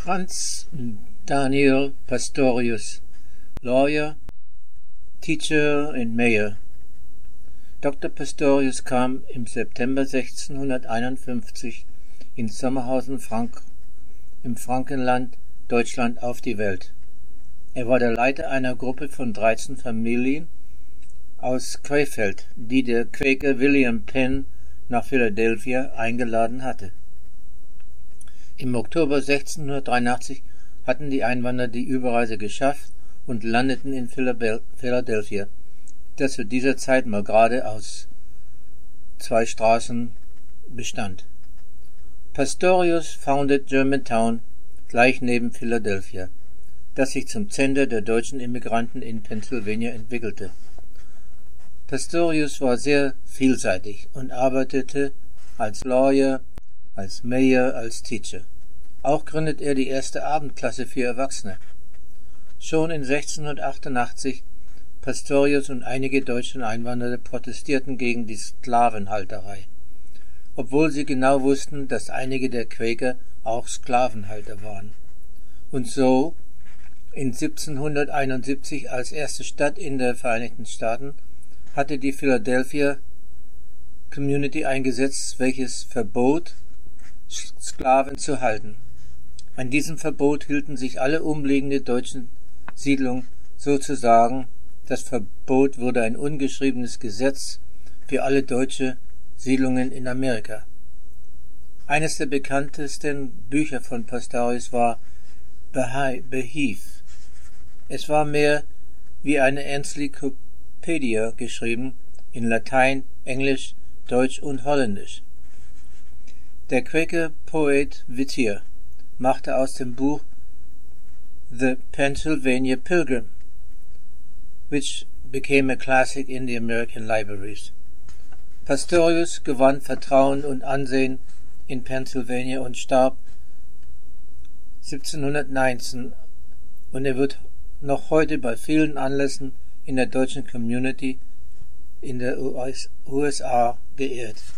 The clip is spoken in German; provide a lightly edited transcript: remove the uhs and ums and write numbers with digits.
Franz Daniel Pastorius, lawyer, teacher and mayor. Dr. Pastorius kam im September 1651 in Sommerhausen im Frankenland, Deutschland, auf die Welt. Er war der Leiter einer Gruppe von 13 Familien aus Krefeld, die der Quäker William Penn nach Philadelphia eingeladen hatte. Im Oktober 1683 hatten die Einwanderer die Überreise geschafft und landeten in Philadelphia, das zu dieser Zeit mal gerade aus 2 Straßen bestand. Pastorius founded Germantown, gleich neben Philadelphia, das sich zum Zentrum der deutschen Immigranten in Pennsylvania entwickelte. Pastorius war sehr vielseitig und arbeitete als Lawyer, als Mayor, als Teacher. Auch gründet er die erste Abendklasse für Erwachsene. Schon in 1688 Pastorius und einige deutsche Einwanderer protestierten gegen die Sklavenhalterei, obwohl sie genau wussten, dass einige der Quäker auch Sklavenhalter waren. Und so in 1771 als erste Stadt in den Vereinigten Staaten hatte die Philadelphia Community eingesetzt, welches verbot, Sklaven zu halten. An diesem Verbot hielten sich alle umliegenden deutschen Siedlungen sozusagen. Das Verbot wurde ein ungeschriebenes Gesetz für alle deutsche Siedlungen in Amerika. Eines der bekanntesten Bücher von Pastorius war Beheath. Es war mehr wie eine Enzyklopädie geschrieben, in Latein, Englisch, Deutsch und Holländisch. Der Quaker Poet Whittier machte aus dem Buch The Pennsylvania Pilgrim, which became a classic in the American libraries. Pastorius gewann Vertrauen und Ansehen in Pennsylvania und starb 1719, und er wird noch heute bei vielen Anlässen in der deutschen Community in der USA geehrt.